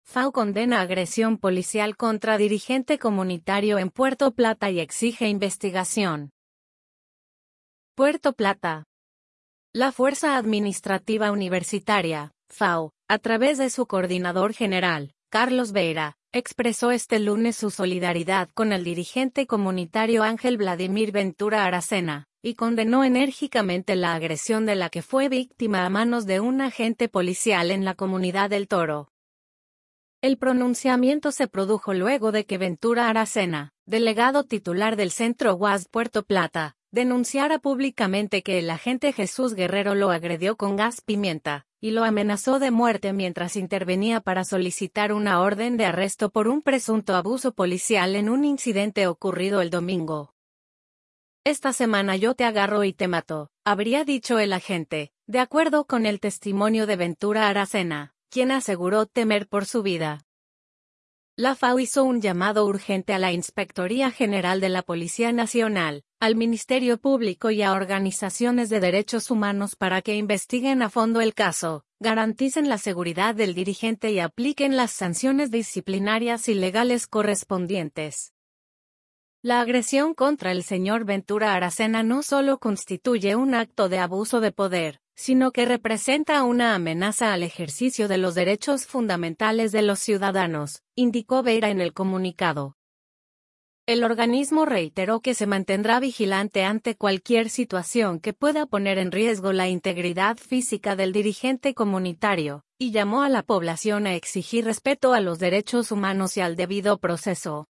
FAO condena agresión policial contra dirigente comunitario en Puerto Plata y exige investigación. Puerto Plata. La Fuerza Administrativa Universitaria, FAO, a través de su coordinador general, Carlos Vera, expresó este lunes su solidaridad con el dirigente comunitario Ángel Vladimir Ventura Aracena, y condenó enérgicamente la agresión de la que fue víctima a manos de un agente policial en la comunidad del Toro. El pronunciamiento se produjo luego de que Ventura Aracena, delegado titular del Centro UAS Puerto Plata, denunciara públicamente que el agente Jesús Guerrero lo agredió con gas pimienta, y lo amenazó de muerte mientras intervenía para solicitar una orden de arresto por un presunto abuso policial en un incidente ocurrido el domingo. Esta semana yo te agarro y te mato, habría dicho el agente, de acuerdo con el testimonio de Ventura Aracena, quien aseguró temer por su vida. La FAO hizo un llamado urgente a la Inspectoría General de la Policía Nacional, al Ministerio Público y a organizaciones de derechos humanos para que investiguen a fondo el caso, garanticen la seguridad del dirigente y apliquen las sanciones disciplinarias y legales correspondientes. La agresión contra el señor Ventura Aracena no solo constituye un acto de abuso de poder, sino que representa una amenaza al ejercicio de los derechos fundamentales de los ciudadanos, indicó Vera en el comunicado. El organismo reiteró que se mantendrá vigilante ante cualquier situación que pueda poner en riesgo la integridad física del dirigente comunitario, y llamó a la población a exigir respeto a los derechos humanos y al debido proceso.